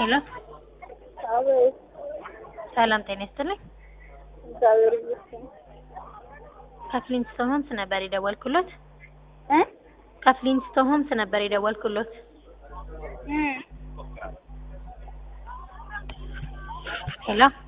ሄሎ አቤት። ሰላም ጤና ይስጥልኝ። እግዚአብሔር ይመስገን። ከፍሊንስቶን ሆምስ ነበር የደወልኩሎት። እ ከፍሊንስቶን ሆምስ ነበር የደወልኩሎት። ሄሎ